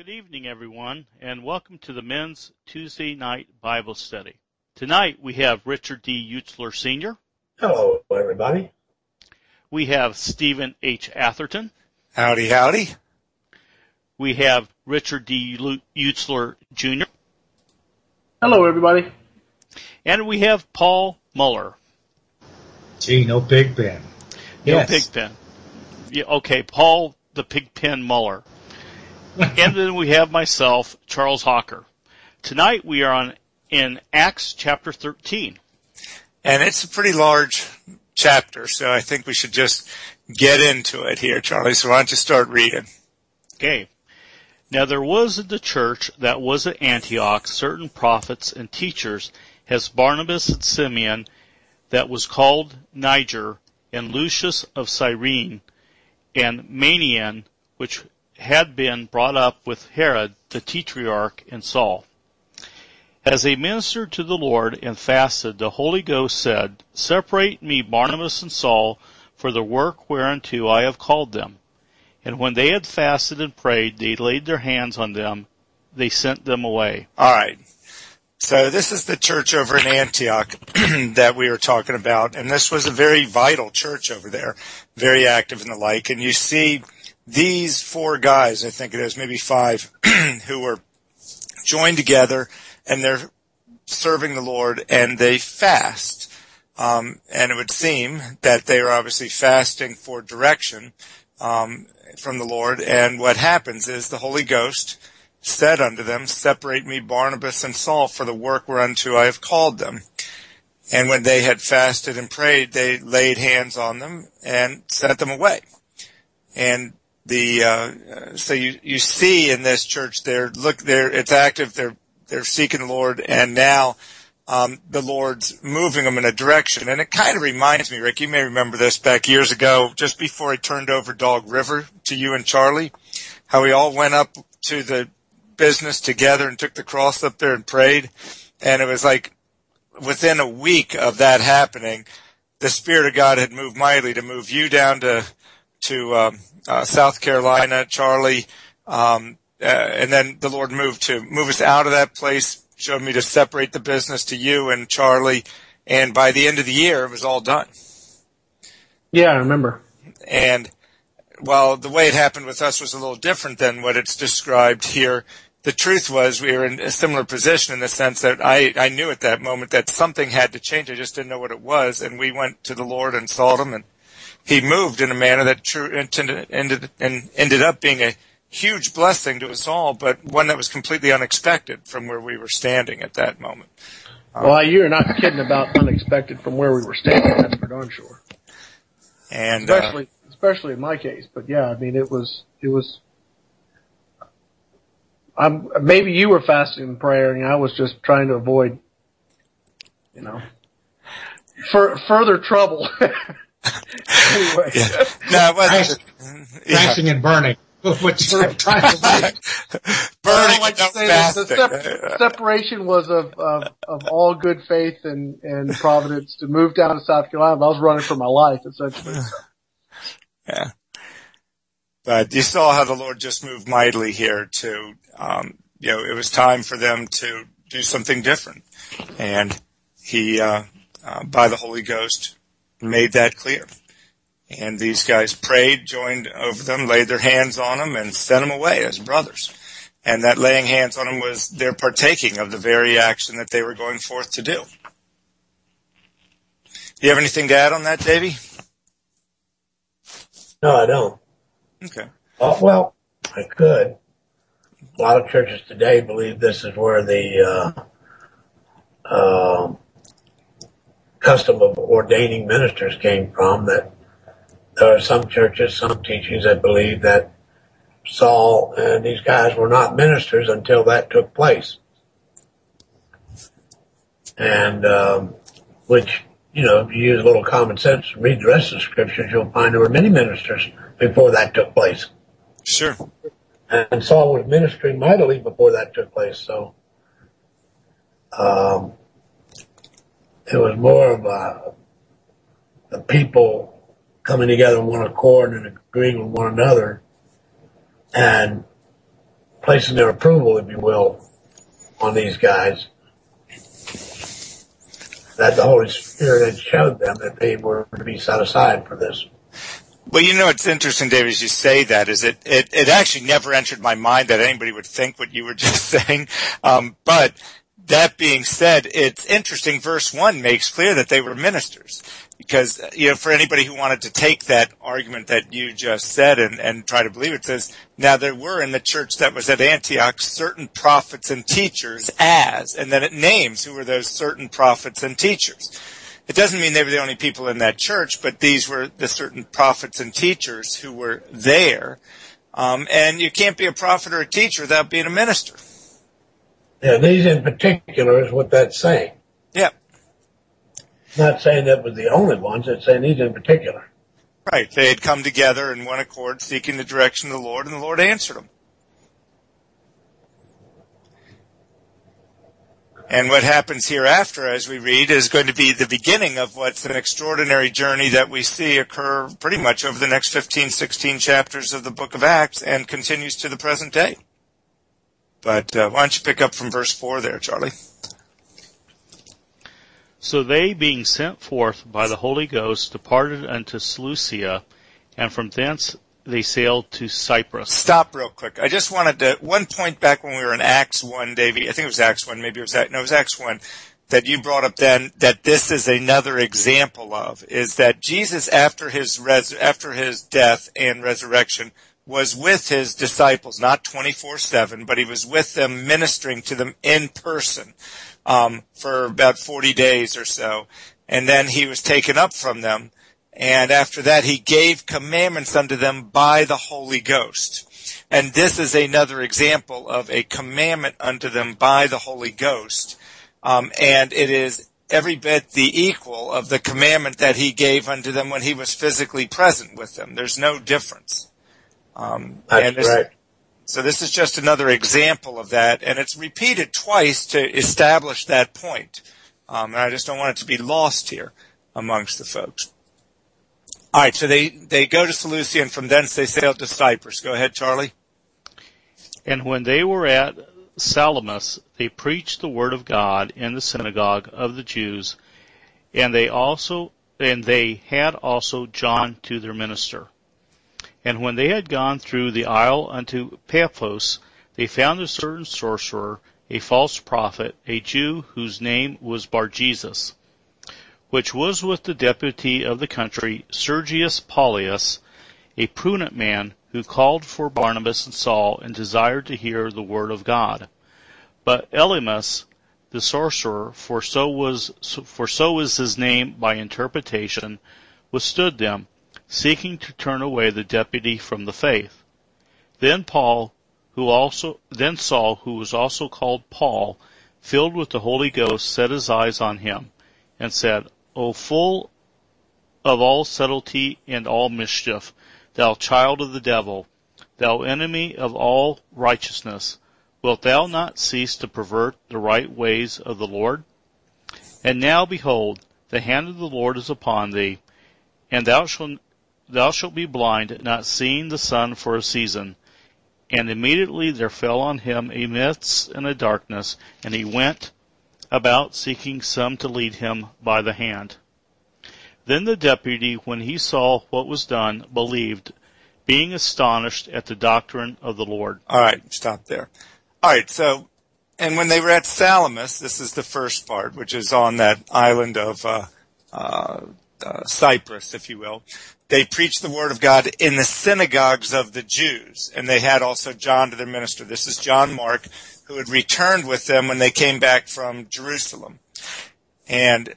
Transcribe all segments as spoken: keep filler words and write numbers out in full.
Good evening, everyone, and welcome to the Men's Tuesday Night Bible Study. Tonight we have Richard D. Utzler, Senior Hello, everybody. We have Stephen H. Atherton. Howdy, howdy. We have Richard D. Utzler, Junior Hello, everybody. And we have Paul Muller. Gee, no pig pen. No Yes. pig pen. Yeah, okay, Paul the Pigpen Muller. And then we have myself, Charles Hawker. Tonight we are on in Acts chapter thirteen. And it's a pretty large chapter, so I think we should just get into it here, Charlie. So why don't you start reading? Okay. Now there was in the church that was at Antioch certain prophets and teachers, as Barnabas and Simeon, that was called Niger, and Lucius of Cyrene, and Manaen, which had been brought up with Herod the Tetrarch and Saul. As they ministered to the Lord and fasted, the Holy Ghost said, Separate me Barnabas and Saul for the work whereunto I have called them. And when they had fasted and prayed, they laid their hands on them. They sent them away. All right. So this is the church over in Antioch that we were talking about, and this was a very vital church over there, very active and the like. And you see these four guys, I think it is, maybe five, who were joined together, and they're serving the Lord, and they fast. Um, and it would seem that they are obviously fasting for direction um, from the Lord. And what happens is the Holy Ghost said unto them, Separate me Barnabas and Saul for the work whereunto I have called them. And when they had fasted and prayed, they laid hands on them and sent them away. And the uh, so you you see in this church, they're look they're it's active. They're they're seeking the Lord, and now um, the Lord's moving them in a direction. And it kind of reminds me, Rick, you may remember this back years ago, just before he turned over Dog River to you and Charlie, how we all went up to the business together and took the cross up there and prayed. And it was like within a week of that happening, the Spirit of God had moved mightily to move you down to to um, uh, South Carolina, Charlie, um, uh, and then the Lord moved to move us out of that place, showed me to separate the business to you and Charlie, and by the end of the year, it was all done. Yeah, I remember. And while the way it happened with us was a little different than what it's described here, the truth was we were in a similar position in the sense that I, I knew at that moment that something had to change. I just didn't know what it was, and we went to the Lord and sought Him, and He moved in a manner that true, intended, ended, and ended up being a huge blessing to us all, but one that was completely unexpected from where we were standing at that moment. Um, well, you're not kidding about unexpected from where we were standing, that's for darn sure. And especially, uh, especially in my case. But yeah, I mean, it was, it was. I'm maybe you were fasting and praying, and I was just trying to avoid, you know, for further trouble. Anyway. Yeah. No, it wasn't. Crashing yeah. and burning. What you're trying to do. Burning, like no say fasting. The sep- separation was of, of of all good faith and, and providence to move down to South Carolina. I was running for my life, essentially. Yeah. But you saw how the Lord just moved mightily here to, um, you know, it was time for them to do something different. And He, uh, uh by the Holy Ghost, made that clear. And these guys prayed, joined over them, laid their hands on them, and sent them away as brothers. And that laying hands on them was their partaking of the very action that they were going forth to do. Do you have anything to add on that, Davey? No, I don't. Okay. Oh, well, I could. A lot of churches today believe this is where the uh, uh, custom of ordaining ministers came from, that there are some churches, some teachings that believe that Saul and these guys were not ministers until that took place. And, um, which, you know, if you use a little common sense and read the rest of the scriptures, you'll find there were many ministers before that took place. Sure. And Saul was ministering mightily before that took place, so, um, it was more of a, the people coming together in one accord and agreeing with one another and placing their approval, if you will, on these guys, that the Holy Spirit had showed them that they were to be set aside for this. Well, you know, it's interesting, David, as you say that, is it, it, it actually never entered my mind that anybody would think what you were just saying. Um, but that being said, it's interesting. Verse one makes clear that they were ministers. Because, you know, for anybody who wanted to take that argument that you just said and, and try to believe it, says, now there were in the church that was at Antioch certain prophets and teachers as, and then it names who were those certain prophets and teachers. It doesn't mean they were the only people in that church, but these were the certain prophets and teachers who were there. Um, and you can't be a prophet or a teacher without being a minister. Yeah, these in particular is what that's saying. Yeah. Not saying that was the only ones, it's saying these in particular. Right. They had come together in one accord, seeking the direction of the Lord, and the Lord answered them. And what happens hereafter, as we read, is going to be the beginning of what's an extraordinary journey that we see occur pretty much over the next fifteen, sixteen chapters of the book of Acts and continues to the present day. But uh, why don't you pick up from verse four there, Charlie? So they, being sent forth by the Holy Ghost, departed unto Seleucia, and from thence they sailed to Cyprus. Stop real quick. I just wanted to, one point back when we were in Acts one, Davey, I think it was Acts one, maybe it was, no, it was Acts one, that you brought up then, that this is another example of, is that Jesus, after his res, after his death and resurrection, was with his disciples, not twenty-four seven, but he was with them, ministering to them in person, um, for about forty days or so. And then he was taken up from them. And after that, he gave commandments unto them by the Holy Ghost. And this is another example of a commandment unto them by the Holy Ghost. Um, and it is every bit the equal of the commandment that he gave unto them when he was physically present with them. There's no difference. Um, That's and this, right. So this is just another example of that. And it's repeated twice to establish that point. Um, and I just don't want it to be lost here amongst the folks. All right, so they, they go to Seleucia, and from thence they sailed to Cyprus. Go ahead, Charlie. And when they were at Salamis, they preached the word of God in the synagogue of the Jews, and they also and they had also John to their minister. And when they had gone through the isle unto Paphos, they found a certain sorcerer, a false prophet, a Jew whose name was Bar-Jesus, which was with the deputy of the country, Sergius Paulius, a prudent man, who called for Barnabas and Saul, and desired to hear the word of God. But Elymas, the sorcerer, for so was for so was his name by interpretation, withstood them, seeking to turn away the deputy from the faith. Then Paul, who also then Saul, who was also called Paul, filled with the Holy Ghost, set his eyes on him, and said, O full of all subtlety and all mischief, thou child of the devil, thou enemy of all righteousness, wilt thou not cease to pervert the right ways of the Lord? And now, behold, the hand of the Lord is upon thee, and thou shalt, thou shalt be blind, not seeing the sun for a season. And immediately there fell on him a mist and a darkness, and he went about seeking some to lead him by the hand. Then the deputy, when he saw what was done, believed, being astonished at the doctrine of the Lord. All right, stop there. All right, so, and when they were at Salamis, this is the first part, which is on that island of uh, uh, uh, Cyprus, if you will, they preached the word of God in the synagogues of the Jews, and they had also John to their minister. This is John Mark, who had returned with them when they came back from Jerusalem. And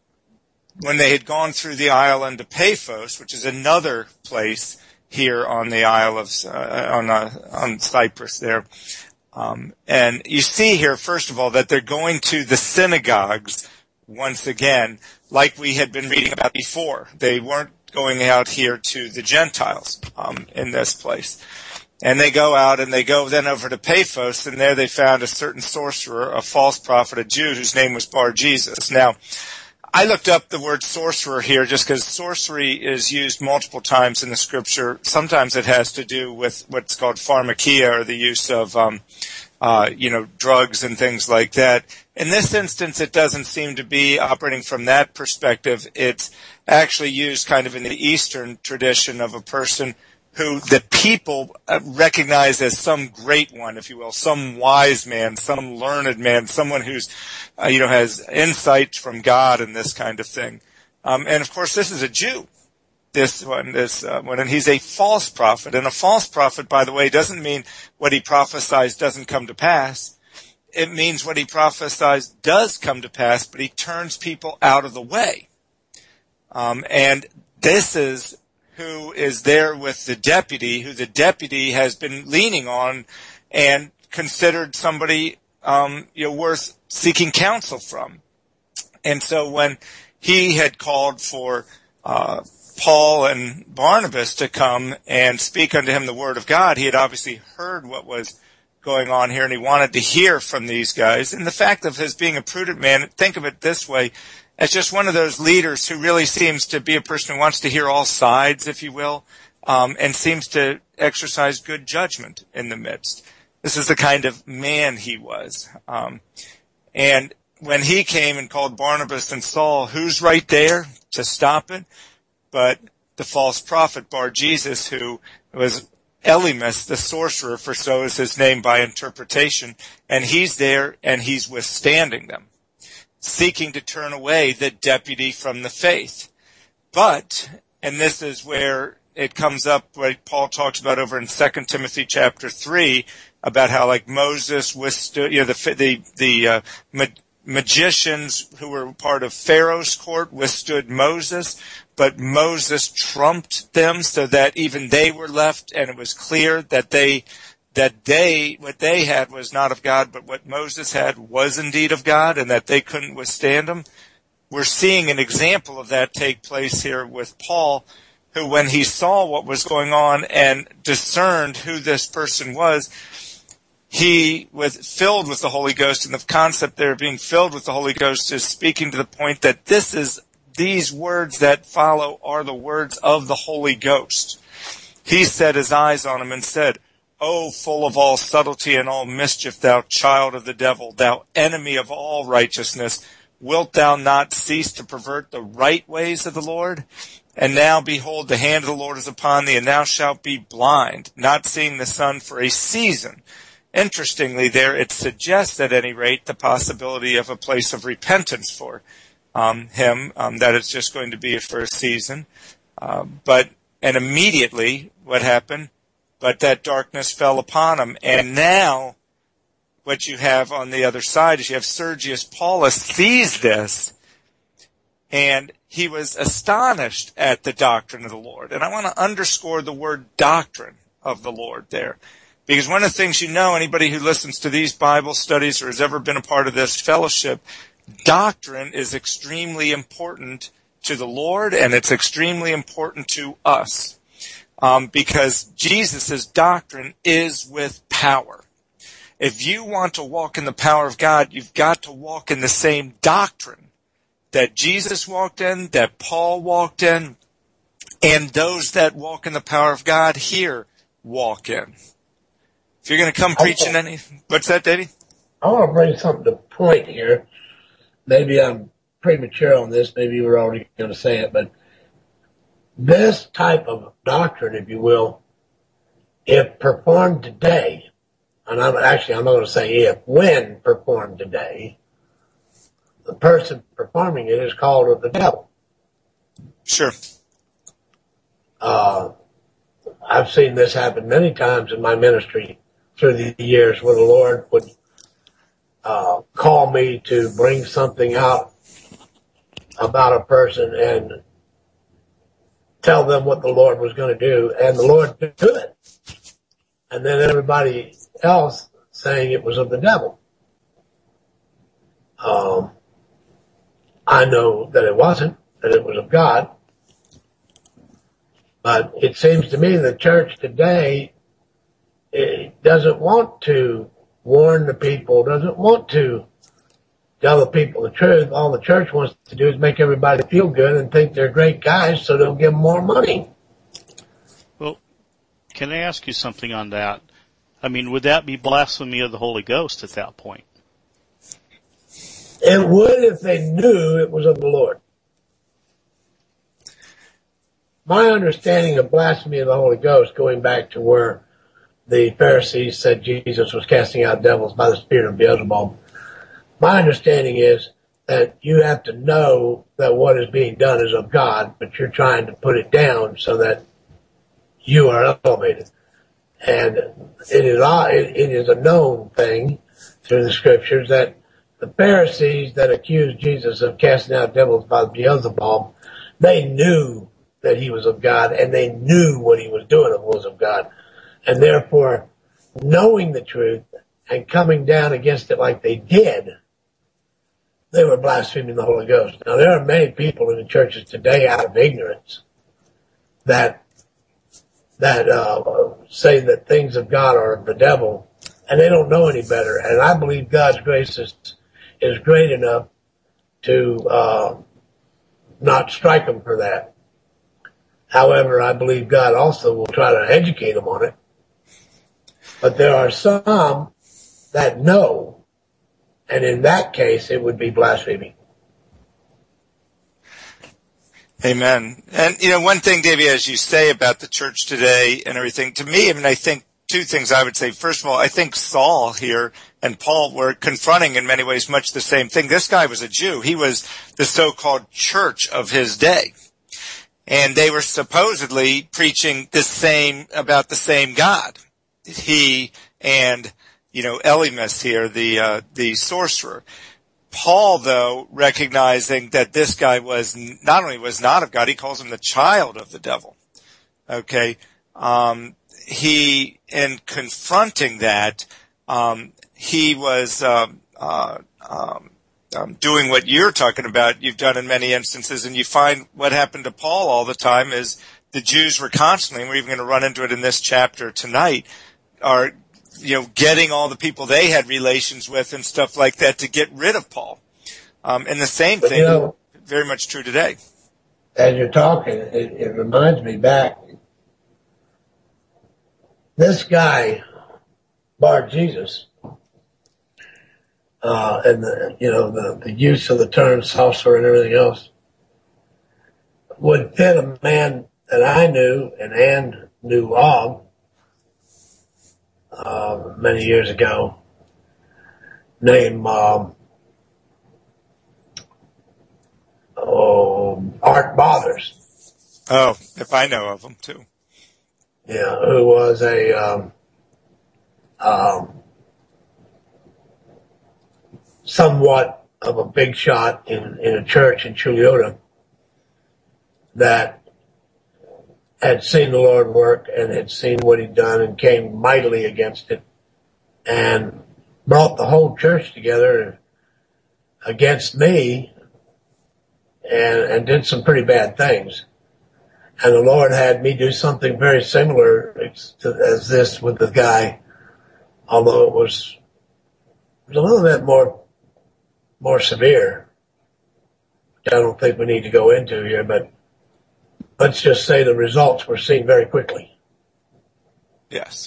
when they had gone through the isle unto Paphos, which is another place here on the Isle of uh, on uh, on Cyprus there, um, and you see here first of all that they're going to the synagogues once again, like we had been reading about before. They weren't going out here to the Gentiles um, in this place. And they go out and they go then over to Paphos, and there they found a certain sorcerer, a false prophet, a Jew whose name was Bar-Jesus. Now, I looked up the word sorcerer here just because sorcery is used multiple times in the scripture. Sometimes it has to do with what's called pharmakia, or the use of, um, uh, you know, drugs and things like that. In this instance, it doesn't seem to be operating from that perspective. It's actually used kind of in the Eastern tradition of a person who the people recognize as some great one, if you will, some wise man, some learned man, someone who's, uh, you know, has insight from God and this kind of thing. Um, and of course, this is a Jew. This one, this uh, one, and he's a false prophet. And a false prophet, by the way, doesn't mean what he prophesies doesn't come to pass. It means what he prophesies does come to pass, but he turns people out of the way. Um, and this is who is there with the deputy, who the deputy has been leaning on and considered somebody, um, you know, worth seeking counsel from. And so when he had called for, uh, Paul and Barnabas to come and speak unto him the word of God, he had obviously heard what was going on here, and he wanted to hear from these guys. And the fact of his being a prudent man, think of it this way, as just one of those leaders who really seems to be a person who wants to hear all sides, if you will, um, and seems to exercise good judgment in the midst. This is the kind of man he was. Um, and when he came and called Barnabas and Saul, who's right there to stop it? But the false prophet Bar-Jesus, who was Elymas, the sorcerer, for so is his name by interpretation, and he's there and he's withstanding them, seeking to turn away the deputy from the faith. But, and this is where it comes up, what Paul talks about over in Second Timothy chapter three, about how like Moses withstood, you know, the, the, the, uh, ma- magicians who were part of Pharaoh's court withstood Moses, but Moses trumped them so that even they were left, and it was clear that they, that they, what they had was not of God, but what Moses had was indeed of God, and that they couldn't withstand him. We're seeing an example of that take place here with Paul, who when he saw what was going on and discerned who this person was, he was filled with the Holy Ghost, and the concept there of being filled with the Holy Ghost is speaking to the point that this is, these words that follow are the words of the Holy Ghost. He set his eyes on him and said, "O full of all subtlety and all mischief, thou child of the devil, thou enemy of all righteousness, wilt thou not cease to pervert the right ways of the Lord? And now, behold, the hand of the Lord is upon thee, and thou shalt be blind, not seeing the sun for a season." Interestingly, there it suggests, at any rate, the possibility of a place of repentance for um, him, um, that it's just going to be for a season. Uh, but and immediately, what happened? But that darkness fell upon him. And now, what you have on the other side is you have Sergius Paulus sees this, and he was astonished at the doctrine of the Lord. And I want to underscore the word doctrine of the Lord there. Because one of the things you know, anybody who listens to these Bible studies or has ever been a part of this fellowship, doctrine is extremely important to the Lord, and it's extremely important to us. Um, because Jesus' doctrine is with power. If you want to walk in the power of God, you've got to walk in the same doctrine that Jesus walked in, that Paul walked in, and those that walk in the power of God here walk in. If you're going to come preaching any, what's that, Davey? I want to bring something to point here. Maybe I'm premature on this. Maybe you were already going to say it, but this type of doctrine, if you will, if performed today, and I'm actually, I'm not going to say if, when performed today, the person performing it is called of the devil. Sure. Uh, I've seen this happen many times in my ministry through the years where the Lord would uh, call me to bring something out about a person and tell them what the Lord was going to do, and the Lord did it. And then everybody else saying it was of the devil. Um, I know that it wasn't, that it was of God. But it seems to me the church today it doesn't want to warn the people, doesn't want to tell the people the truth. All the church wants to do is make everybody feel good and think they're great guys, so they'll give them more money. Well, can I ask you something on that? I mean, would that be blasphemy of the Holy Ghost at that point? It would if they knew it was of the Lord. My understanding of blasphemy of the Holy Ghost, going back to where the Pharisees said Jesus was casting out devils by the spirit of Beelzebub, my understanding is that you have to know that what is being done is of God, but you're trying to put it down so that you are elevated. And it is, it is a known thing through the scriptures that the Pharisees that accused Jesus of casting out devils by Beelzebub, they knew that he was of God, and they knew what he was doing was of God. And therefore, knowing the truth and coming down against it like they did, they were blaspheming the Holy Ghost. Now, there are many people in the churches today out of ignorance that that uh, say that things of God are of the devil, and they don't know any better. And I believe God's grace is, is great enough to uh, not strike them for that. However, I believe God also will try to educate them on it. But there are some that know, and in that case, it would be blasphemy. Amen. And, you know, one thing, Davey, as you say about the church today and everything, to me, I mean, I think two things I would say. First of all, I think Saul here and Paul were confronting in many ways much the same thing. This guy was a Jew. He was the so-called church of his day. And they were supposedly preaching the same, about the same God. He and, you know, Elymas here, the, uh, the sorcerer. Paul, though, recognizing that this guy was, not only was not of God, he calls him the child of the devil. Okay. Um, he, in confronting that, um, he was, um, uh, um, Um, doing what you're talking about, you've done in many instances, and you find what happened to Paul all the time is the Jews were constantly, and we're even going to run into it in this chapter tonight, are, you know, getting all the people they had relations with and stuff like that to get rid of Paul. Um, and the same But, thing, you know, very much true today. As you're talking, it, it reminds me back. This guy, Bar Jesus, Uh, and the, you know, the, the use of the term sorcerer and everything else would fit a man that I knew and Ann knew of, uh, many years ago, named, um, oh, Art Bothers. Oh, if I know of them too. Yeah, who was a, um, um, somewhat of a big shot in, in a church in Chuliota that had seen the Lord work and had seen what he'd done and came mightily against it and brought the whole church together against me and, and did some pretty bad things. And the Lord had me do something very similar as this with the guy, although it was, it was a little bit more more severe. I don't think we need to go into here, but let's just say the results were seen very quickly. Yes.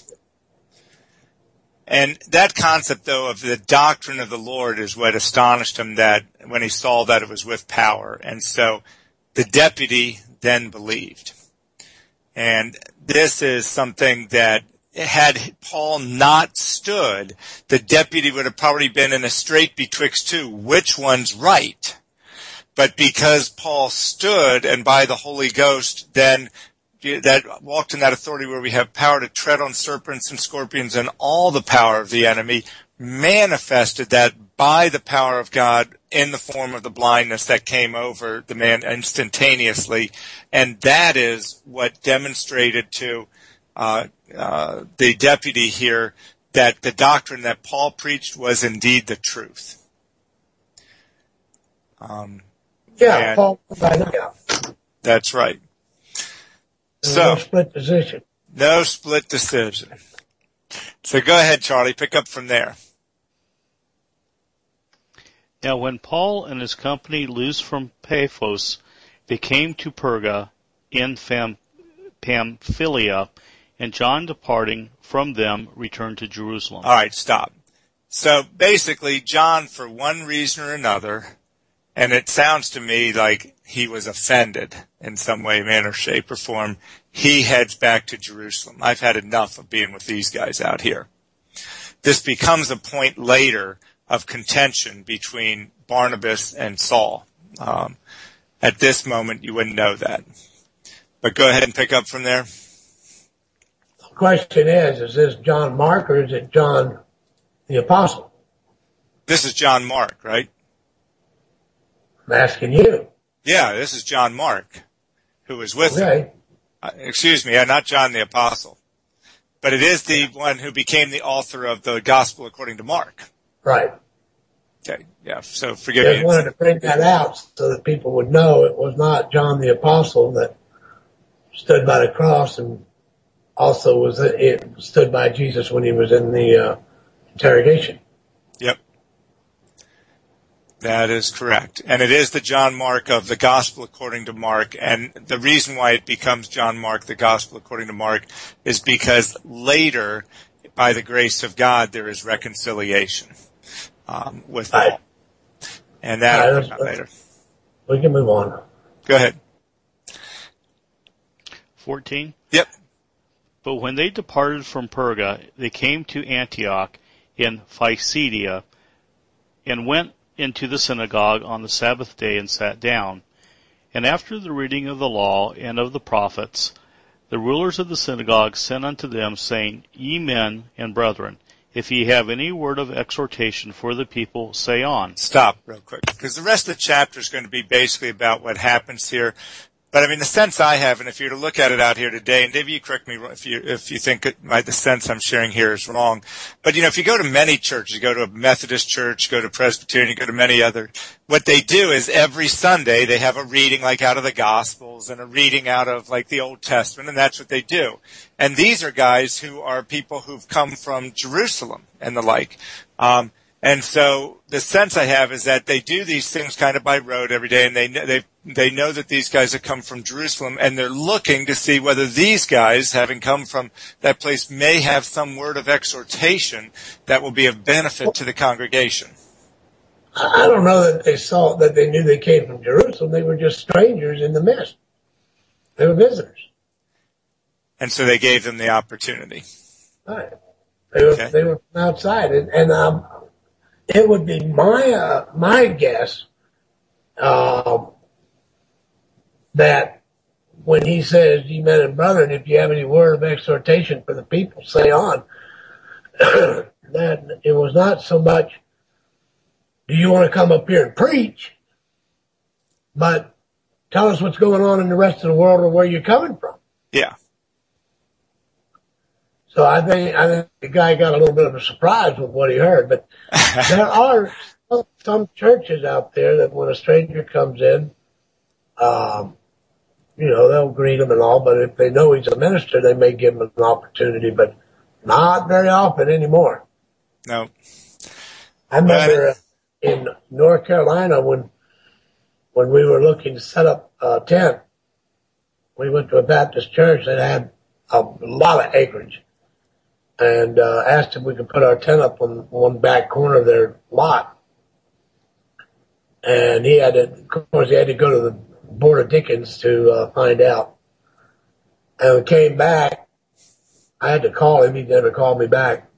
And that concept, though, of the doctrine of the Lord is what astonished him, that when he saw that it was with power. And so the deputy then believed. And this is something that had Paul not stood, the deputy would have probably been in a strait betwixt two. Which one's right? But because Paul stood and by the Holy Ghost then that walked in that authority where we have power to tread on serpents and scorpions and all the power of the enemy, manifested that by the power of God in the form of the blindness that came over the man instantaneously. And that is what demonstrated to uh, uh, the deputy here that the doctrine that Paul preached was indeed the truth. Um, yeah, Paul, yeah. That's right. So, no split decision. No split decision. So go ahead, Charlie. Pick up from there. Now when Paul and his company loosed from Paphos, they came to Perga in Pam- Pamphylia, and John departing from them returned to Jerusalem. All right, stop. So basically, John, for one reason or another, and it sounds to me like he was offended in some way, manner, shape, or form, he heads back to Jerusalem. I've had enough of being with these guys out here. This becomes a point later of contention between Barnabas and Saul. Um, at this moment, you wouldn't know that. But go ahead and pick up from there. The question is, is this John Mark or is it John the Apostle? This is John Mark, right? I'm asking you. Yeah, this is John Mark, who was with Okay. him. Uh, excuse me, not John the Apostle. But it is the one who became the author of the Gospel according to Mark. Right. Okay, yeah, so forgive Just me. wanted to bring that out so that people would know it was not John the Apostle that stood by the cross and also was it stood by Jesus when he was in the uh, interrogation. Yep. That is correct. And it is the John Mark of the Gospel according to Mark. And the reason why it becomes John Mark, the Gospel according to Mark, is because later, by the grace of God, there is reconciliation um, with Right. Paul. And that will Right, come out later. We can move on. Go ahead. fourteen. Yep. But when they departed from Perga, they came to Antioch in Pisidia, and went into the synagogue on the Sabbath day and sat down. And after the reading of the law and of the prophets, the rulers of the synagogue sent unto them, saying, Ye men and brethren, if ye have any word of exhortation for the people, say on. Stop real quick, because the rest of the chapter is going to be basically about what happens here. But I mean, the sense I have, and if you were to look at it out here today, and Dave, you correct me if you if you think it, my, the sense I'm sharing here is wrong. But you know, if you go to many churches, you go to a Methodist church, go to Presbyterian, you go to many other, what they do is every Sunday they have a reading like out of the Gospels and a reading out of like the Old Testament, and that's what they do. And these are guys who are people who've come from Jerusalem and the like. Um, And so the sense I have is that they do these things kind of by rote every day, and they they they know that these guys have come from Jerusalem, and they're looking to see whether these guys, having come from that place, may have some word of exhortation that will be of benefit to the congregation. I I don't know that they saw that they knew they came from Jerusalem. They were just strangers in the midst. They were visitors. And so they gave them the opportunity. Right. They were Okay. they were from outside, and, and um, it would be my uh, my guess um, that when he says, "Ye men and brethren, if you have any word of exhortation for the people, say on," that it was not so much, "Do you want to come up here and preach?" but tell us what's going on in the rest of the world or where you're coming from. Yeah. So I think I think the guy got a little bit of a surprise with what he heard. But there are some churches out there that when a stranger comes in, um, you know, they'll greet him and all. But if they know he's a minister, they may give him an opportunity. But not very often anymore. No. I remember uh, in North Carolina when when we were looking to set up a tent, we went to a Baptist church that had a lot of acreage. And uh, asked if we could put our tent up on one back corner of their lot. And he had to, of course, he had to go to the Board of Deacons to uh, find out. And we came back. I had to call him. He never called me back.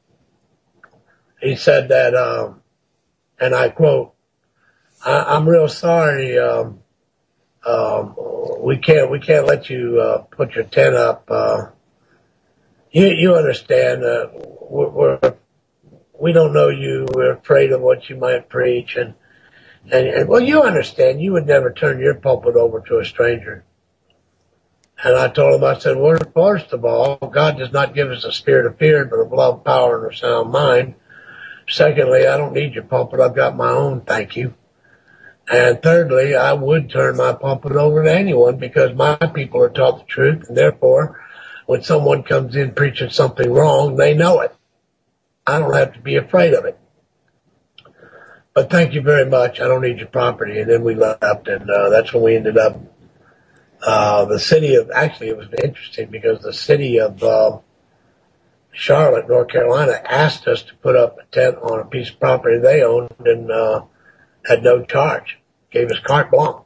He said that, um, and I quote, I, I'm real sorry. Um, um, we can't, we can't let you uh, put your tent up. Uh, You, you understand, uh, we're, we're, we don't know you. We're afraid of what you might preach. And, and, and, well, you understand, you would never turn your pulpit over to a stranger. And I told him, I said, well, first of all, God does not give us a spirit of fear, but of love, power, and a sound mind. Secondly, I don't need your pulpit. I've got my own, thank you. And thirdly, I would turn my pulpit over to anyone because my people are taught the truth, and therefore, when someone comes in preaching something wrong, they know it. I don't have to be afraid of it. but thank you very much. I don't need your property. And then we left, and uh, that's when we ended up. Uh, the city of actually, it was interesting because the city of uh, Charlotte, North Carolina, asked us to put up a tent on a piece of property they owned and uh, had no charge. Gave us carte blanche.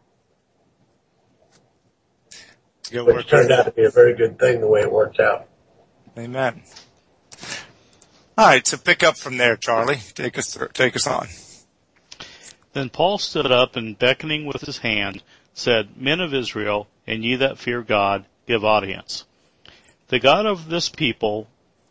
Which turned out to be a very good thing the way it worked out. Amen. All right, so pick up from there, Charlie. Take us through, take us on. Then Paul stood up and, beckoning with his hand, said, Men of Israel, and ye that fear God, give audience. The God of this people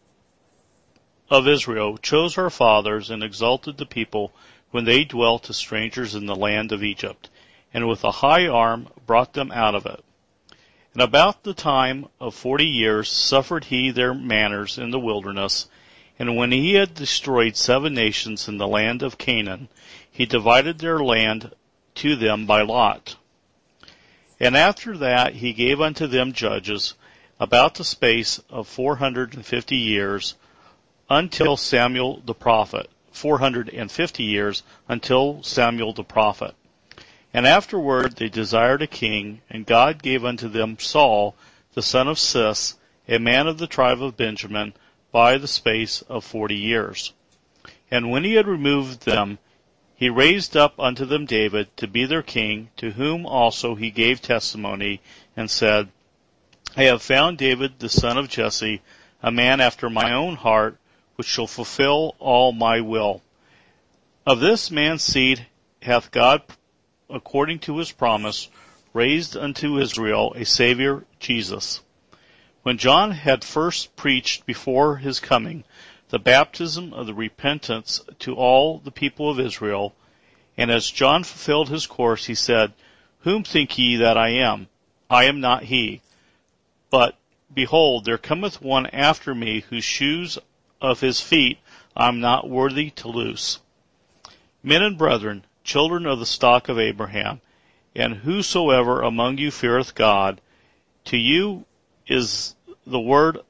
of Israel chose our fathers and exalted the people when they dwelt as strangers in the land of Egypt, and with a high arm brought them out of it. And about the time of forty years suffered he their manners in the wilderness, and when he had destroyed seven nations in the land of Canaan, he divided their land to them by lot. And after that he gave unto them judges about the space of four hundred and fifty years, until Samuel the prophet, four hundred and fifty years, until Samuel the prophet. And afterward they desired a king, and God gave unto them Saul, the son of Cis, a man of the tribe of Benjamin, by the space of forty years. And when he had removed them, he raised up unto them David to be their king, to whom also he gave testimony, and said, I have found David the son of Jesse, a man after my own heart, which shall fulfill all my will. Of this man's seed hath God, according to his promise, raised unto Israel a Savior, Jesus. When John had first preached before his coming the baptism of the repentance to all the people of Israel, and as John fulfilled his course, he said, Whom think ye that I am? I am not he. But, behold, there cometh one after me, whose shoes of his feet I am not worthy to loose. Men and brethren, children of the stock of Abraham, and whosoever among you feareth God, to you is the word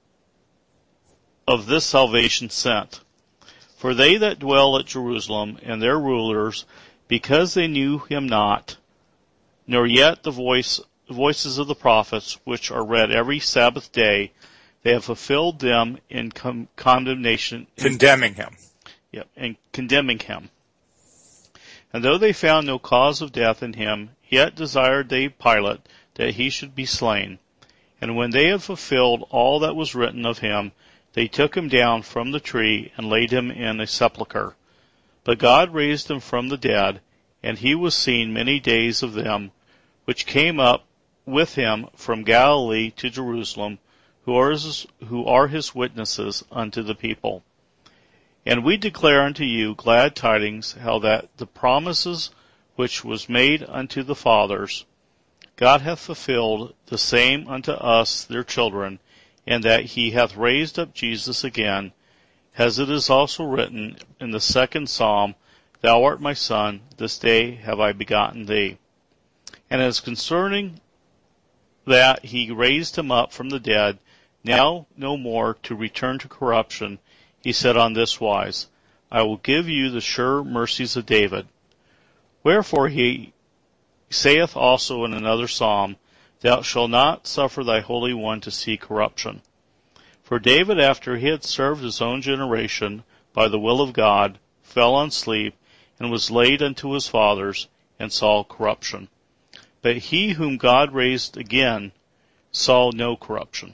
of this salvation sent. For they that dwell at Jerusalem, and their rulers, because they knew him not, nor yet the voice, voices of the prophets, which are read every Sabbath day, they have fulfilled them in com- condemnation. Condemning him. Yep, and condemning him. And though they found no cause of death in him, yet desired they Pilate that he should be slain. And when they had fulfilled all that was written of him, they took him down from the tree and laid him in a sepulchre. But God raised him from the dead, and he was seen many days of them, which came up with him from Galilee to Jerusalem, who are his, who are his witnesses unto the people. And we declare unto you glad tidings, how that the promises which was made unto the fathers, God hath fulfilled the same unto us their children, and that he hath raised up Jesus again, as it is also written in the second psalm, Thou art my son, this day have I begotten thee. And as concerning that he raised him up from the dead, now no more to return to corruption, he said on this wise, I will give you the sure mercies of David. Wherefore he saith also in another psalm, Thou shalt not suffer thy Holy One to see corruption. For David, after he had served his own generation by the will of God, fell on sleep, and was laid unto his fathers, and saw corruption. But he whom God raised again saw no corruption.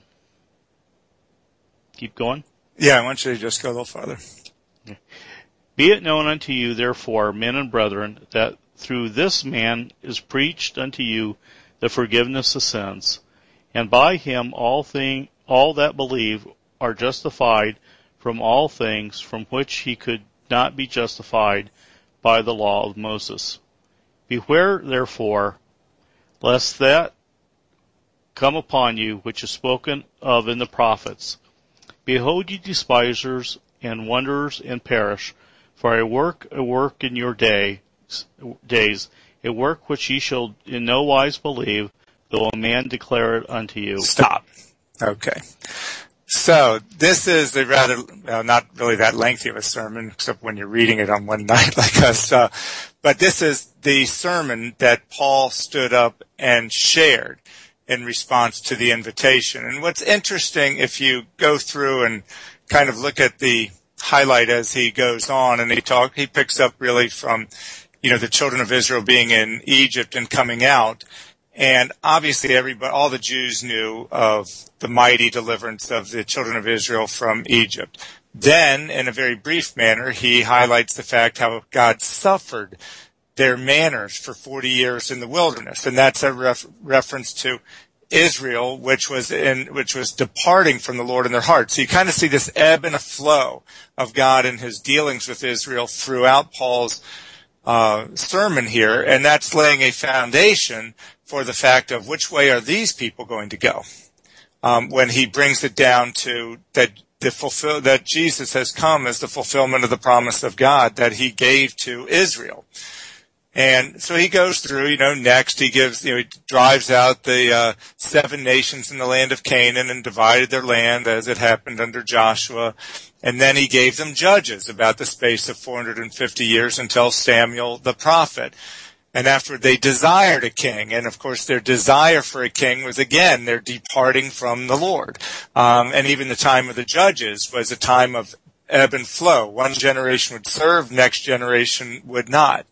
Keep going. Yeah, I want you to just go a little farther. Be it known unto you, therefore, men and brethren, that through this man is preached unto you the forgiveness of sins, and by him all thing, all that believe are justified from all things from which he could not be justified by the law of Moses. Beware, therefore, lest that come upon you which is spoken of in the prophets. Behold, ye despisers and wanderers and perish, for I work a work in your day, days, a work which ye shall in no wise believe, though a man declare it unto you. Stop. Okay. So this is a rather, uh, not really that lengthy of a sermon, except when you're reading it on one night like us. Uh, but this is the sermon that Paul stood up and shared in response to the invitation. And what's interesting, if you go through and kind of look at the highlight as he goes on, and he talk, he picks up really from, you know, the children of Israel being in Egypt and coming out. And obviously everybody, all the Jews knew of the mighty deliverance of the children of Israel from Egypt. Then, in a very brief manner, he highlights the fact how God suffered their manners for forty years in the wilderness. And that's a ref- reference to Israel, which was in, which was departing from the Lord in their hearts. So you kind of see this ebb and a flow of God in his dealings with Israel throughout Paul's uh, sermon here. And that's laying a foundation for the fact of which way are these people going to go, um, when he brings it down to that the fulfill that Jesus has come as the fulfillment of the promise of God that he gave to Israel. And so he goes through, you know, next he gives, you know, he drives out the uh, seven nations in the land of Canaan and divided their land as it happened under Joshua. And then he gave them judges about the space of four hundred fifty years until Samuel the prophet. And afterward, they desired a king. And, of course, their desire for a king was, again, they're departing from the Lord. Um, and even the time of the judges was a time of ebb and flow. One generation would serve, next generation would not.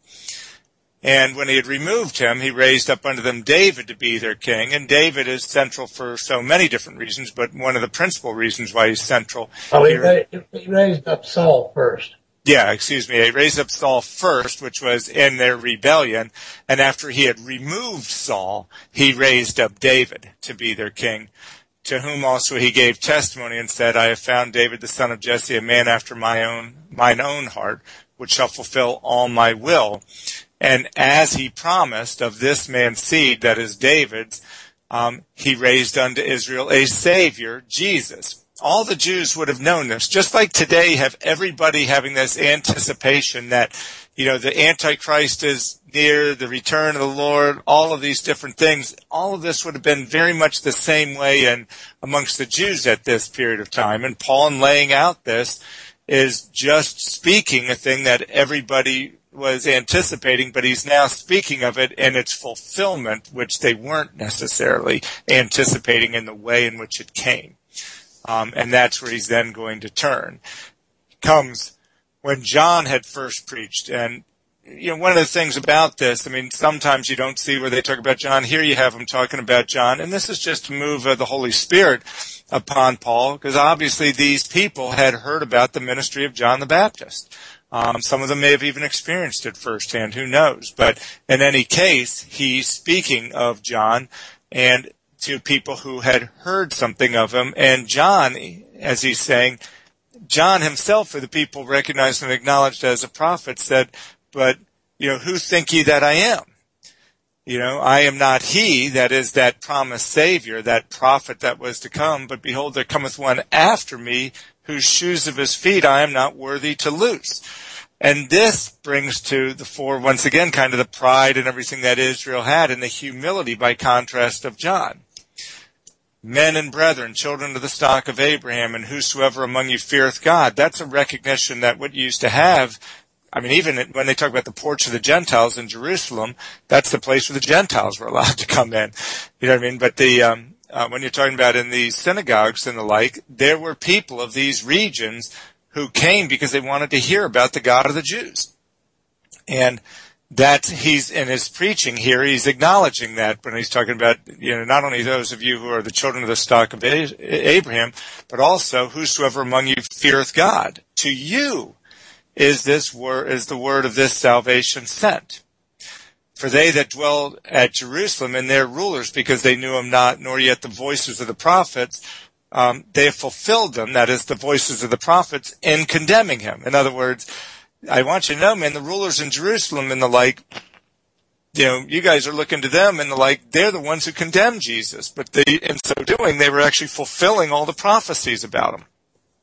And when he had removed him, he raised up unto them David to be their king. And David is central for so many different reasons, but one of the principal reasons why he's central. Oh, he, ra- he raised up Saul first. Yeah, excuse me. He raised up Saul first, which was in their rebellion. And after he had removed Saul, he raised up David to be their king, to whom also he gave testimony and said, I have found David the son of Jesse, a man after my own, mine own heart, which shall fulfill all my will. And as he promised of this man's seed, that is David's, um, he raised unto Israel a Savior, Jesus. All the Jews would have known this, just like today have everybody having this anticipation that, you know, the Antichrist is near, the return of the Lord, all of these different things. All of this would have been very much the same way in amongst the Jews at this period of time. And Paul, in laying out this, is just speaking a thing that everybody was anticipating, but he's now speaking of it in its fulfillment, which they weren't necessarily anticipating in the way in which it came. Um, and that's where he's then going to turn. Comes when John had first preached. And, you know, one of the things about this, I mean, sometimes you don't see where they talk about John. Here you have them talking about John. And this is just a move of the Holy Spirit upon Paul, because obviously these people had heard about the ministry of John the Baptist. Um, some of them may have even experienced it firsthand. Who knows? But in any case, he's speaking of John and to people who had heard something of him. And John, as he's saying, John himself, for the people recognized and acknowledged as a prophet, said, but, you know, who think ye that I am? You know, I am not he, that is that promised Savior, that prophet that was to come, but behold, there cometh one after me, whose shoes of his feet I am not worthy to loose. And this brings to the fore, once again, kind of the pride and everything that Israel had and the humility by contrast of John. Men and brethren, children of the stock of Abraham, and whosoever among you feareth God. That's a recognition that what you used to have, I mean, even when they talk about the porch of the Gentiles in Jerusalem, that's the place where the Gentiles were allowed to come in. You know what I mean? But the, um, uh, when you're talking about in the synagogues and the like, there were people of these regions who came because they wanted to hear about the God of the Jews. And that he's in his preaching here, he's acknowledging that when he's talking about, you know, not only those of you who are the children of the stock of Abraham, but also whosoever among you feareth God. To you is this word, is the word of this salvation sent. For they that dwell at Jerusalem and their rulers, because they knew him not, nor yet the voices of the prophets, um, they have fulfilled them, that is the voices of the prophets, in condemning him. In other words, I want you to know, man, the rulers in Jerusalem and the like, you know, you guys are looking to them and the like, they're the ones who condemn Jesus. But they, in so doing, they were actually fulfilling all the prophecies about him.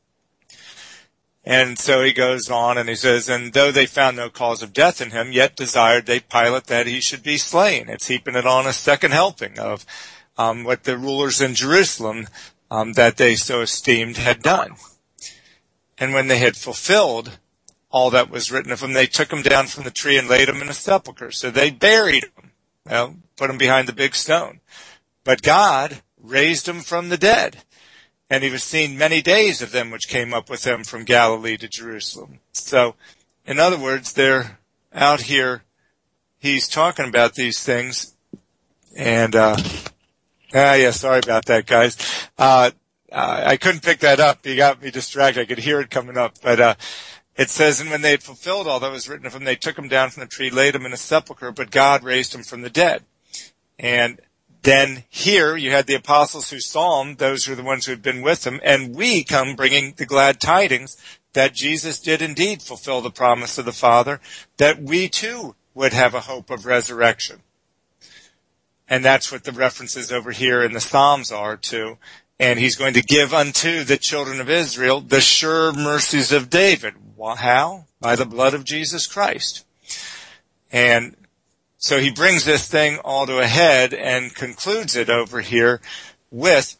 And so he goes on and he says, and though they found no cause of death in him, yet desired they Pilate that he should be slain. It's heaping it on a second helping of um, what the rulers in Jerusalem um, that they so esteemed had done. And when they had fulfilled all that was written of him, they took him down from the tree and laid him in a sepulchre. So they buried him, well, put him behind the big stone. But God raised him from the dead, and he was seen many days of them which came up with him from Galilee to Jerusalem. So, in other words, they're out here, he's talking about these things, and, uh, ah, yeah, sorry about that, guys. Uh, uh, I couldn't pick that up. You got me distracted. I could hear it coming up, but, uh, it says, and when they had fulfilled all that was written of him, they took him down from the tree, laid him in a sepulchre, but God raised him from the dead. And then here you had the apostles who saw him, those who were the ones who had been with him, and we come bringing the glad tidings that Jesus did indeed fulfill the promise of the Father, that we too would have a hope of resurrection. And that's what the references over here in the Psalms are to. And he's going to give unto the children of Israel the sure mercies of David. How? By the blood of Jesus Christ. And so he brings this thing all to a head and concludes it over here with,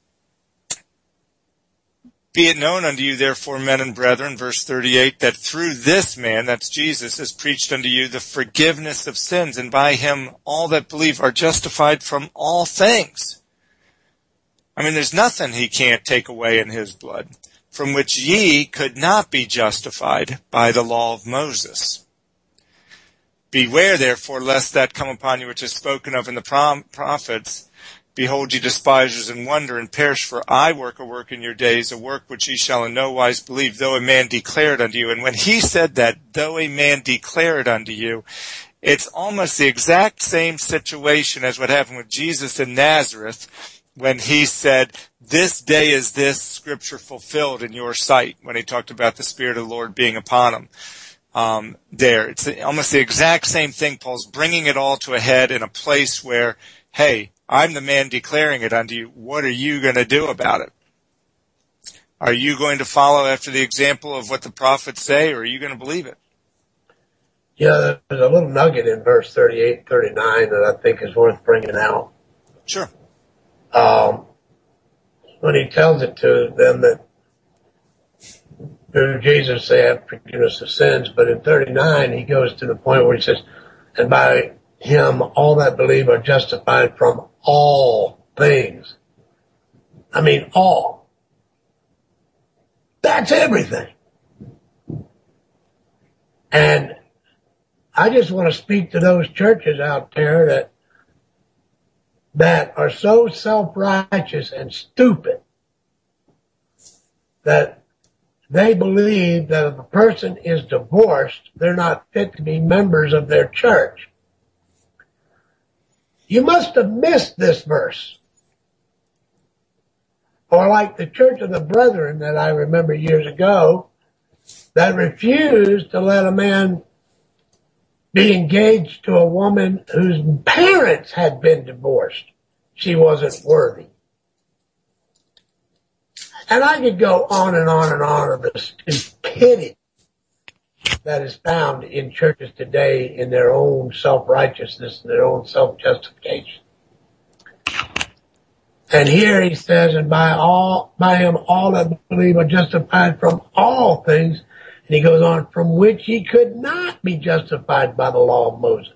be it known unto you, therefore, men and brethren, verse thirty-eight, that through this man, that's Jesus, is preached unto you the forgiveness of sins, and by him all that believe are justified from all things. I mean, there's nothing he can't take away in his blood, from which ye could not be justified by the law of Moses. Beware, therefore, lest that come upon you which is spoken of in the prom- prophets. Behold, ye despisers, and wonder, and perish, for I work a work in your days, a work which ye shall in no wise believe, though a man declare it unto you. And when he said that, though a man declare it unto you, it's almost the exact same situation as what happened with Jesus in Nazareth, when he said, this day is this scripture fulfilled in your sight, when he talked about the Spirit of the Lord being upon him. Um, there. It's almost the exact same thing. Paul's bringing it all to a head in a place where, hey, I'm the man declaring it unto you. What are you going to do about it? Are you going to follow after the example of what the prophets say, or are you going to believe it? Yeah, there's a little nugget in verse thirty-eight, thirty-nine that I think is worth bringing out. Sure. Um, when he tells it to them that through Jesus they have forgiveness of sins, but in thirty-nine he goes to the point where he says, and by him all that believe are justified from all things. I mean, all. That's everything. And I just want to speak to those churches out there that that are so self-righteous and stupid that they believe that if a person is divorced, they're not fit to be members of their church. You must have missed this verse. Or like the Church of the Brethren that I remember years ago, that refused to let a man be engaged to a woman whose parents had been divorced. She wasn't worthy. And I could go on and on and on of the stupidity that is found in churches today in their own self-righteousness and their own self-justification. And here he says, and by all, by him all that believe are justified from all things. And he goes on, from which he could not be justified by the law of Moses.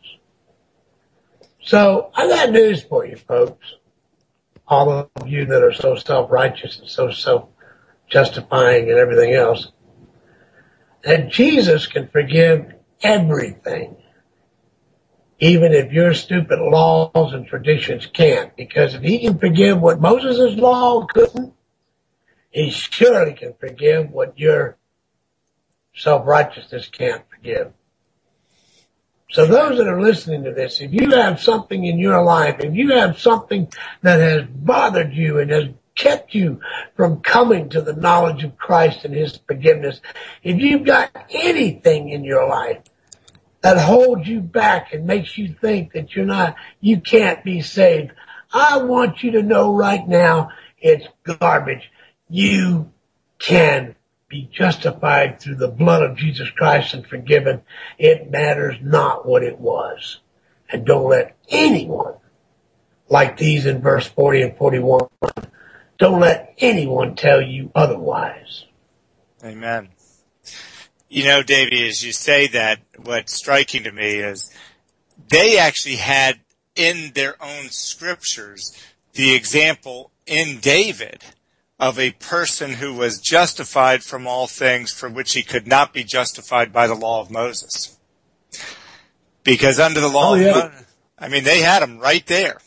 So I got news for you, folks. All of you that are so self-righteous and so self-justifying and everything else. And Jesus can forgive everything. Even if your stupid laws and traditions can't. Because if he can forgive what Moses' law couldn't, he surely can forgive what your self-righteousness can't forgive. So those that are listening to this, if you have something in your life, if you have something that has bothered you and has kept you from coming to the knowledge of Christ and his forgiveness, if you've got anything in your life that holds you back and makes you think that you're not, you can't be saved, I want you to know right now it's garbage. You can be justified through the blood of Jesus Christ and forgiven. It matters not what it was. And don't let anyone, like these in verse forty and forty-one, Don't let anyone tell you otherwise. Amen. You know, Davey, as you say that, what's striking to me is they actually had in their own scriptures the example in David of a person who was justified from all things for which he could not be justified by the law of Moses. Because under the law oh, yeah. of Moses, I mean, they had him right there.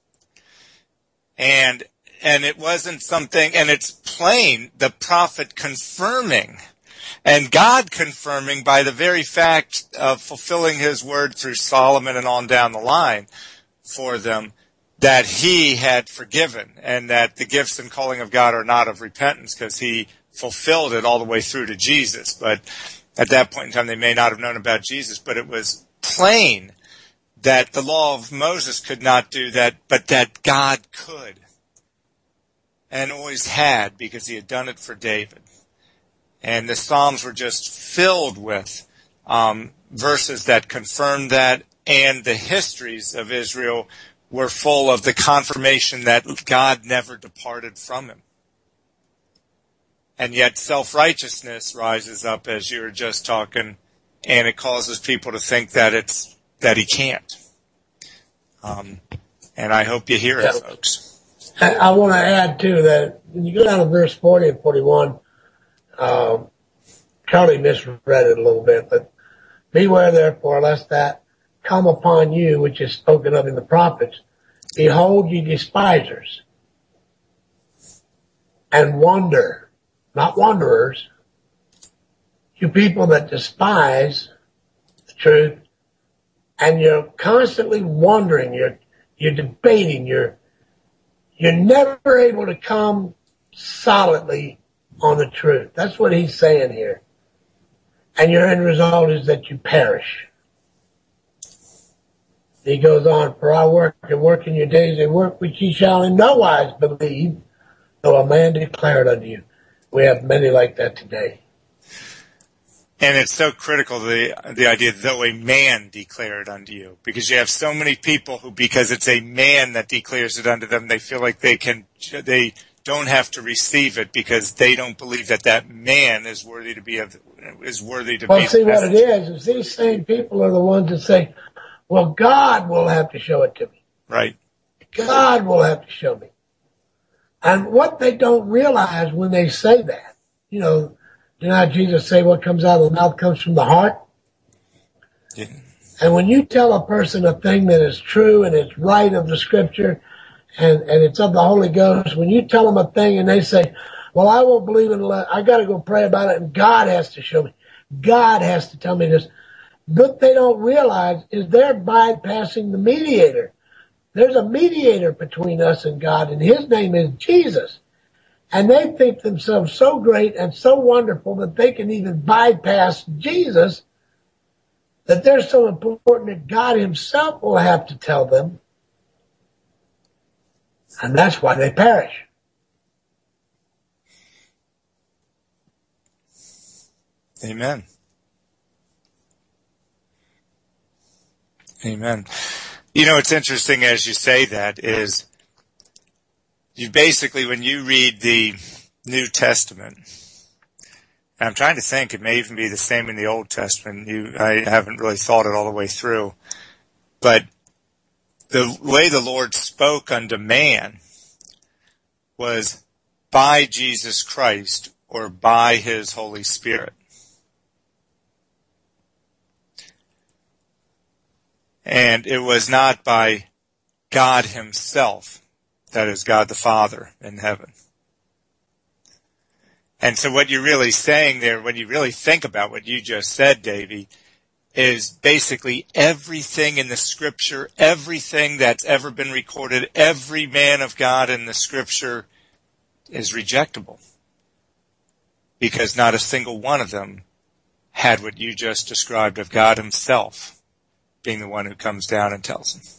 And, and it wasn't something, and it's plain, the prophet confirming, and God confirming by the very fact of fulfilling his word through Solomon and on down the line for them, that he had forgiven, and that the gifts and calling of God are not of repentance, because he fulfilled it all the way through to Jesus. But at that point in time, they may not have known about Jesus, but it was plain that the law of Moses could not do that, but that God could, and always had, because he had done it for David. And the Psalms were just filled with um, verses that confirmed that, and the histories of Israel were full of the confirmation that God never departed from him. And yet self-righteousness rises up, as you were just talking, and it causes people to think that it's that he can't. Um, and I hope you hear it, Yeah. folks. I, I want to add, too, that when you go down to verse forty and forty-one, um, Charlie misread it a little bit, but beware therefore lest that come upon you, which is spoken of in the prophets. Behold, ye despisers, and wonder, not wanderers, you people that despise the truth, and you're constantly wondering, you're, you're debating, you're, you're never able to come solidly on the truth. That's what he's saying here. And your end result is that you perish. He goes on, for I work and work in your days and work which ye shall in no wise believe, though a man declare it unto you. We have many like that today. And it's so critical, the the idea, though a man declare it unto you. Because you have so many people who, because it's a man that declares it unto them, they feel like they can, they don't have to receive it because they don't believe that that man is worthy to be, is worthy to well, be. Well, see what it is, is these same people are the ones that say, well, God will have to show it to me. Right. God will have to show me. And what they don't realize when they say that, you know, you know how Jesus say what comes out of the mouth comes from the heart? Yeah. And when you tell a person a thing that is true and it's right of the scripture and, and it's of the Holy Ghost, when you tell them a thing and they say, well, I won't believe it, I got to go pray about it and God has to show me. God has to tell me this. What they don't realize is they're bypassing the mediator. There's a mediator between us and God, and his name is Jesus. And they think themselves so great and so wonderful that they can even bypass Jesus, that they're so important that God himself will have to tell them. And that's why they perish. Amen. Amen. You know, it's interesting as you say that is you basically, when you read the New Testament, and I'm trying to think, it may even be the same in the Old Testament. You, I haven't really thought it all the way through, but the way the Lord spoke unto man was by Jesus Christ or by his Holy Spirit. And it was not by God himself, that is God the Father in heaven. And so what you're really saying there, when you really think about what you just said, Davey, is basically everything in the scripture, everything that's ever been recorded, every man of God in the scripture is rejectable. Because not a single one of them had what you just described of God himself being the one who comes down and tells him.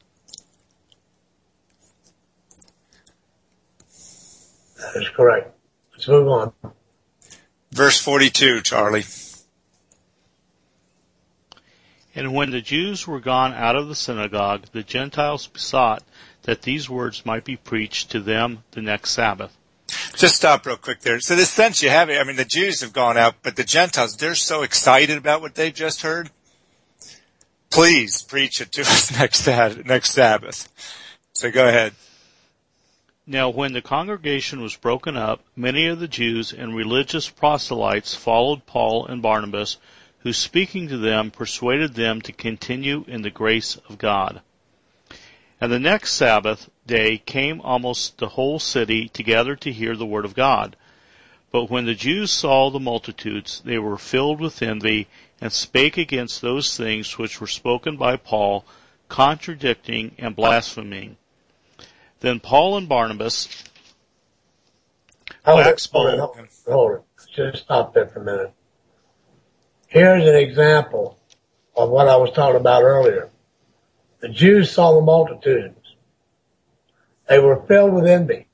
That is correct. Let's move on. Verse forty-two, Charlie. And when the Jews were gone out of the synagogue, the Gentiles besought that these words might be preached to them the next Sabbath. Just stop real quick there. So the sense you have, I mean, the Jews have gone out, but the Gentiles, they're so excited about what they've just heard. Please preach it to us next next Sabbath. So go ahead. Now when the congregation was broken up, many of the Jews and religious proselytes followed Paul and Barnabas, who speaking to them persuaded them to continue in the grace of God. And the next Sabbath day came almost the whole city together to hear the word of God. But when the Jews saw the multitudes, they were filled with envy, and spake against those things which were spoken by Paul, contradicting and blaspheming. Then Paul and Barnabas Hold it, waxed hold it, bold. hold it, hold it. Just stop there for a minute. Here's an example of what I was talking about earlier. The Jews saw the multitudes. They were filled with envy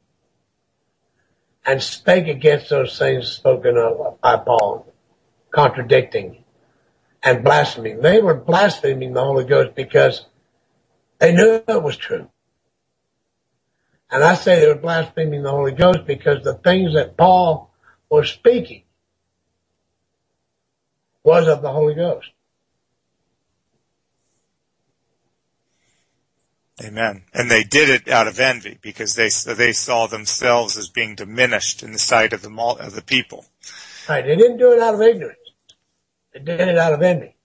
and spake against those things spoken of by Paul, contradicting and blaspheming. They were blaspheming the Holy Ghost because they knew it was true. And I say they were blaspheming the Holy Ghost because the things that Paul was speaking was of the Holy Ghost. Amen. And they did it out of envy because they they saw themselves as being diminished in the sight of the of the people. Right. They didn't do it out of ignorance. They did it out of envy.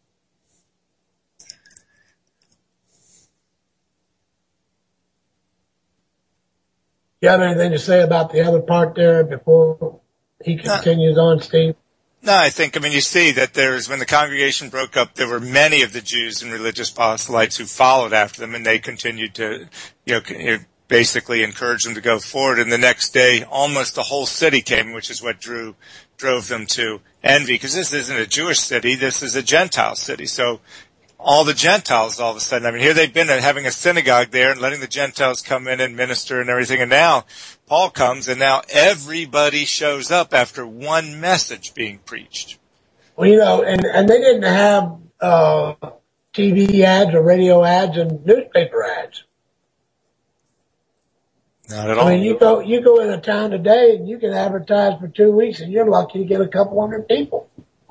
You have anything to say about the other part there before he continues on, Steve? No, I think, I mean, you see that there's, when the congregation broke up, there were many of the Jews and religious proselytes who followed after them, and they continued to, you know, basically encourage them to go forward. And the next day, almost the whole city came, which is what drew, drove them to envy, because this isn't a Jewish city, this is a Gentile city. So all the Gentiles all of a sudden, I mean, here they've been having a synagogue there and letting the Gentiles come in and minister and everything, and now Paul comes and now everybody shows up after one message being preached. Well, you know, and, and they didn't have uh T V ads or radio ads and newspaper ads. Not at all. I mean, you go you go in a town today and you can advertise for two weeks and you're lucky to get a couple hundred people.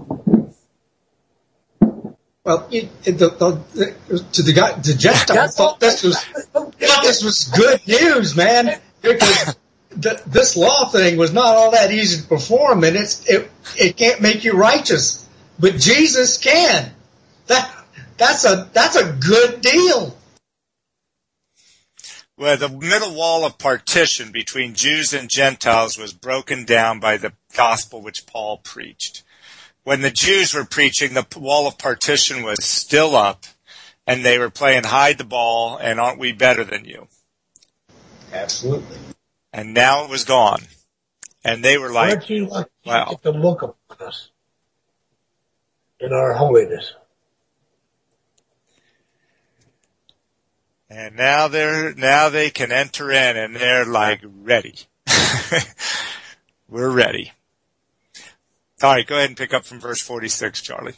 Well, it, it, the, the, to the guy, the Gentile thought this was thought this was good news, man, because the, this law thing was not all that easy to perform, and it's it it can't make you righteous, but Jesus can. That that's a that's a good deal. Well, the middle wall of partition between Jews and Gentiles was broken down by the gospel which Paul preached. When the Jews were preaching, the wall of partition was still up, and they were playing hide the ball and aren't we better than you? Absolutely. And now it was gone. And they were like, Aren't you lucky wow. to get the look upon us in our holiness? And now they're, now they can enter in and they're like ready. We're ready. All right, go ahead and pick up from verse forty-six, Charlie.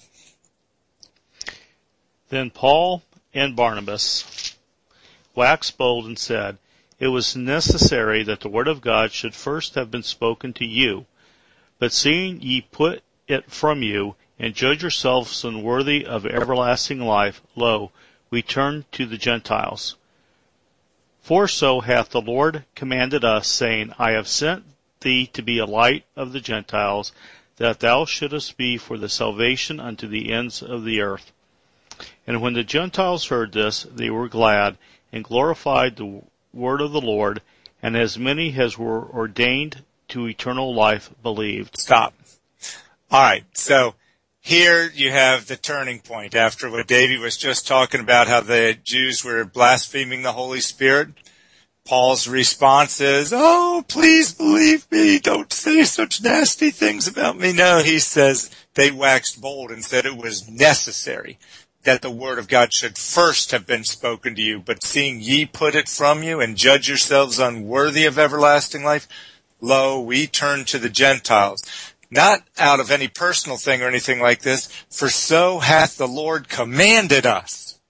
Then Paul and Barnabas waxed bold and said, It was necessary that the word of God should first have been spoken to you. But seeing ye put it from you, and judge yourselves unworthy of everlasting life, lo, we turn to the Gentiles. For so hath the Lord commanded us, saying, I have sent thee to be a light of the Gentiles, that thou shouldest be for the salvation unto the ends of the earth. And when the Gentiles heard this, they were glad, and glorified the word of the Lord, and as many as were ordained to eternal life believed. Stop. All right, so here you have the turning point after what Davey was just talking about, how the Jews were blaspheming the Holy Spirit. Paul's response is, oh, please believe me. Don't say such nasty things about me. No, he says they waxed bold and said it was necessary that the word of God should first have been spoken to you. But seeing ye put it from you and judge yourselves unworthy of everlasting life, lo, we turn to the Gentiles. not out of any personal thing or anything like this, for so hath the Lord commanded us.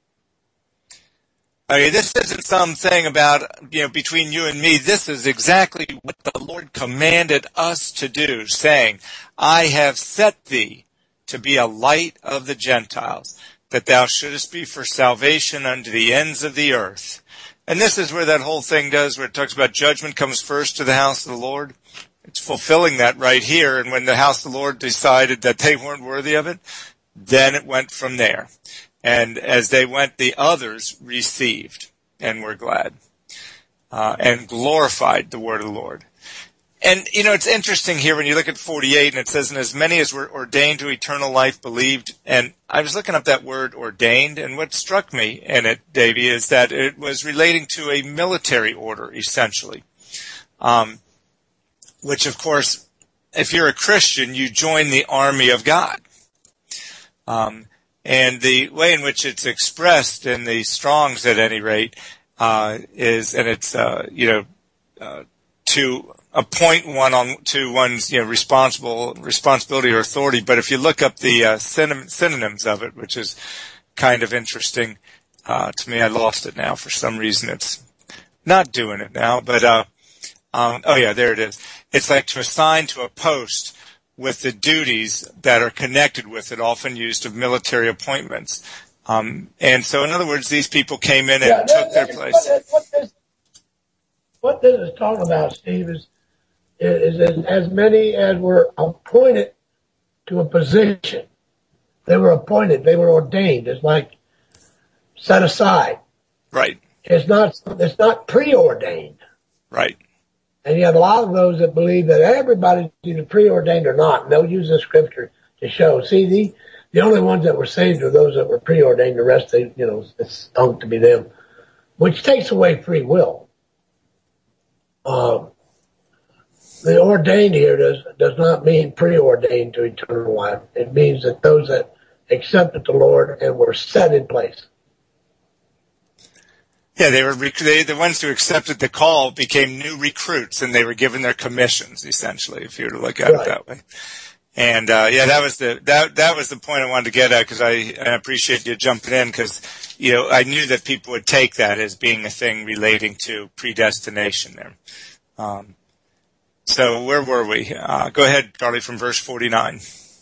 Okay, this isn't something about, you know, between you and me. This is exactly what the Lord commanded us to do, saying, I have set thee to be a light of the Gentiles, that thou shouldest be for salvation unto the ends of the earth. And this is where that whole thing does, where it talks about judgment comes first to the house of the Lord. It's fulfilling that right here. And when the house of the Lord decided that they weren't worthy of it, then it went from there. And as they went, the others received and were glad uh, and glorified the word of the Lord. And, you know, it's interesting here when you look at forty-eight, and it says, and as many as were ordained to eternal life believed. And I was looking up that word ordained, and what struck me in it, Davey, is that it was relating to a military order, essentially. Um, which, of course, if you're a Christian, you join the army of God. Um, and the way in which it's expressed in the Strong's, at any rate, uh, is, and it's, uh, you know, uh, to appoint one on to one's, you know, responsible responsibility or authority. But if you look up the uh, synonym, synonyms of it, which is kind of interesting uh, to me, I lost it now for some reason. It's not doing it now, but uh, um, oh yeah, there it is. It's like to assign to a post with the duties that are connected with it, often used of military appointments. Um, and so, in other words, these people came in and Yeah, took that, their that, place. What, what, this, what this is talking about, Steve, is is as, as many as were appointed to a position. They were appointed. They were ordained. It's like set aside. Right. It's not. It's not preordained. Right. And you have a lot of those that believe that everybody's either preordained or not. And they'll use the scripture to show. See, the the only ones that were saved are those that were preordained. The rest, they, you know, it's stunk to be them, which takes away free will. Um. The ordained here does does not mean preordained to eternal life. It means that those that accepted the Lord and were set in place. Yeah, they were they, the ones who accepted the call became new recruits, and they were given their commissions, essentially, if you were to look at right. it that way. And uh, yeah, that was the that that was the point I wanted to get at, because I, I appreciate you jumping in, because you know I knew that people would take that as being a thing relating to predestination there. Um, So where were we? Uh, go ahead, Charlie, from verse forty-nine.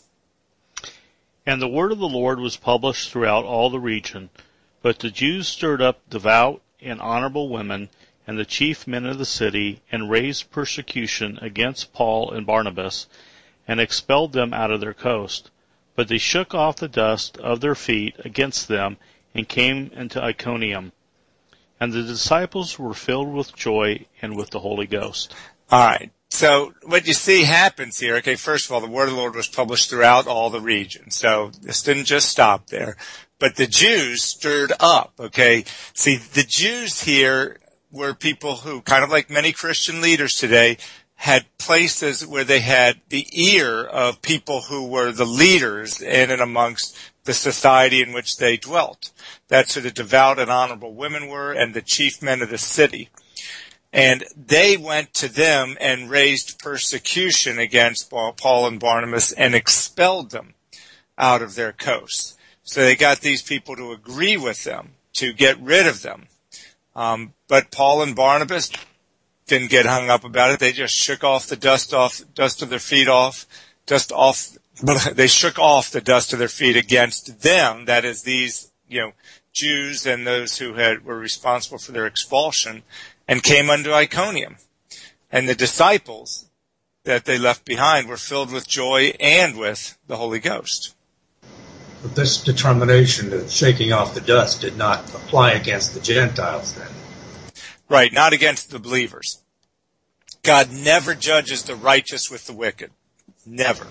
And the word of the Lord was published throughout all the region, but the Jews stirred up devout and honorable women and the chief men of the city, and raised persecution against Paul and Barnabas, and expelled them out of their coast. But they shook off the dust of their feet against them, and came into Iconium. And the disciples were filled with joy and with the Holy Ghost. All right. So what you see happens here, okay, first of all, the word of the Lord was published throughout all the region. So this didn't just stop there. But the Jews stirred up, okay? See, the Jews here were people who, kind of like many Christian leaders today, had places where they had the ear of people who were the leaders in and amongst the society in which they dwelt. That's who the devout and honorable women were, and the chief men of the city. And they went to them and raised persecution against Paul and Barnabas and expelled them out of their coasts. So they got these people to agree with them, to get rid of them. Um, but Paul and Barnabas didn't get hung up about it. They just shook off the dust off, dust of their feet off, dust off, they shook off the dust of their feet against them. That is these, you know, Jews and those who had, were responsible for their expulsion, and came unto Iconium. And the disciples that they left behind were filled with joy and with the Holy Ghost. But this determination of shaking off the dust did not apply against the Gentiles then. Right, not against the believers. God never judges the righteous with the wicked. Never.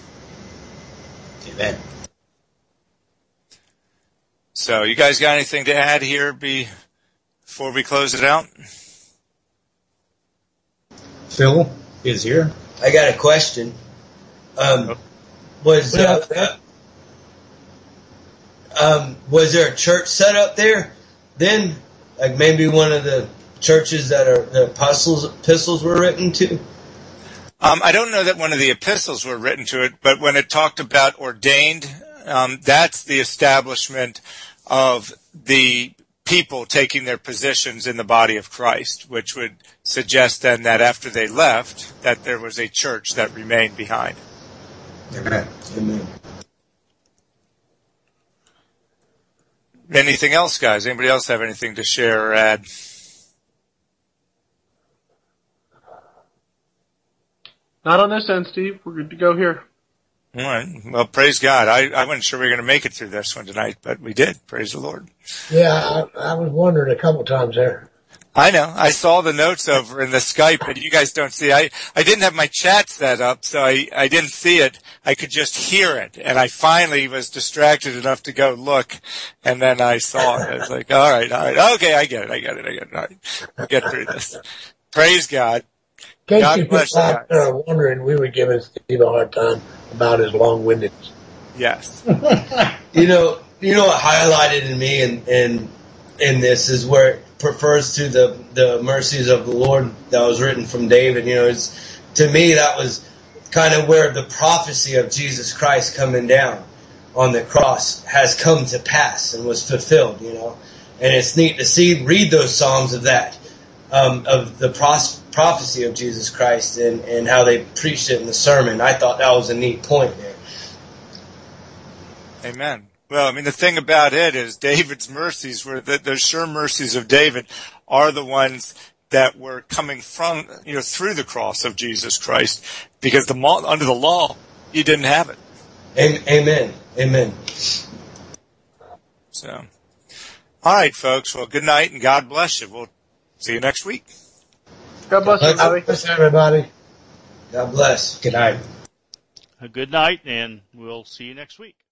Amen. So, you guys got anything to add here before we close it out? Phil is here. I got a question. Um, was uh, um, was there a church set up there then? Like maybe one of the churches that are the apostles epistles were written to? Um, I don't know that one of the epistles were written to it, but when it talked about ordained, um, that's the establishment of the people taking their positions in the body of Christ, which would suggest then that after they left, that there was a church that remained behind. Amen. Amen. Anything else, guys? Anybody else have anything to share or add? Not on this end, Steve. We're good to go here. All right. Well, praise God. I, I wasn't sure we were going to make it through this one tonight, but we did. Praise the Lord. Yeah, I, I was wondering a couple times there. I know. I saw the notes over in the Skype, but you guys don't see. I, I didn't have my chat set up, so I, I didn't see it. I could just hear it. And I finally was distracted enough to go look, and then I saw it. I was like, all right, all right. Okay, I get it. I get it. I get it. All right. We'll get through this. Praise God. In case God you bless people you out there guys. are wondering, we were giving Steve a hard time about his long-windedness. Yes. You know, you know what highlighted in me and in, in this is where it refers to the, the mercies of the Lord that was written from David. You know, it's, to me that was kind of where the prophecy of Jesus Christ coming down on the cross has come to pass and was fulfilled, you know. And it's neat to see, read those Psalms of that, um, of the pros- prophecy of Jesus Christ and, and how they preached it in the sermon. I thought that was a neat point there. Amen. Well, I mean, the thing about it is David's mercies were the, the sure mercies of David are the ones that were coming from, you know, through the cross of Jesus Christ, because the under the law, you didn't have it. Amen. Amen. So, all right, folks. Well, good night and God bless you. We'll see you next week. God bless you, God Bobby. bless everybody. God bless. Good night. A good night, and we'll see you next week.